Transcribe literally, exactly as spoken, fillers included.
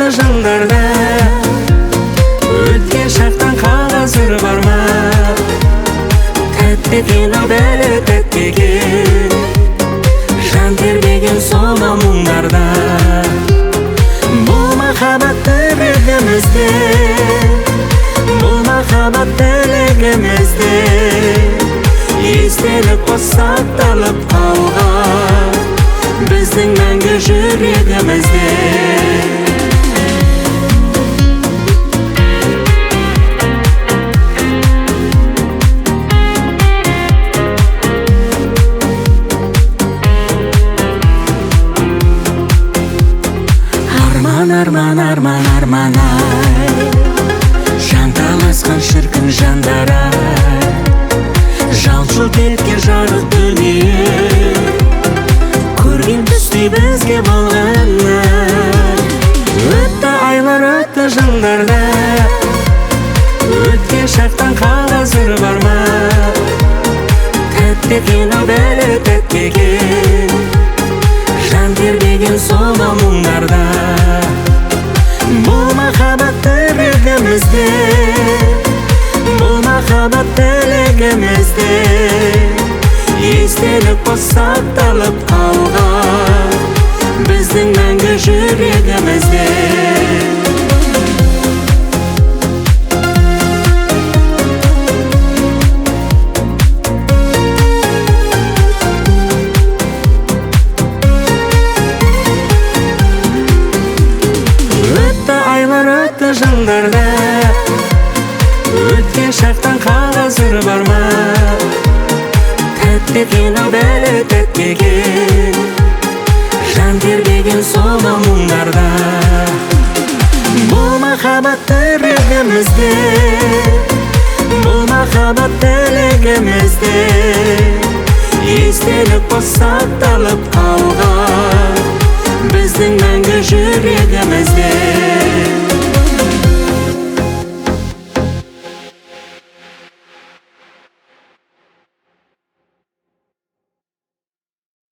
atlı жандарда өткен шақтан қазір бар ма? Тәтті екен ау бәрі тәтті екен, жан тербеген сома мұңдарда. Бұл махаббат тірлігімізде, бұл махаббат тілегімізде, естелік сақталып қалған біздің мәңгі жүрегімізде. Арман, арман, арман, арман ай, жанталасқан шіркін жандар ай, жалт-жұлт еткен жарық дүние, көрген түстей бізге болған ай. Өтті айлар, өтті жандарда өткен шақтан қазір бар ма? Тәтті екен ау бәрі тәтті екен, жан тербеген сома мұңдарда. Бұл махаббат тірлігімізде, бұл махаббат тілегімізде, естелік сақталып қалған біздің мәңгі жүрегімізде. Өтті жандарда өткен шақтан қазір бар ма? Тәтті екен ау бәрі тәтті екен, жан тербеген сома мұңдарда. Бұл махаббат тірлігімізде, бұл махаббат тілегімізде, естелік сақталып қалған біздің мәңгі жүрегімізде.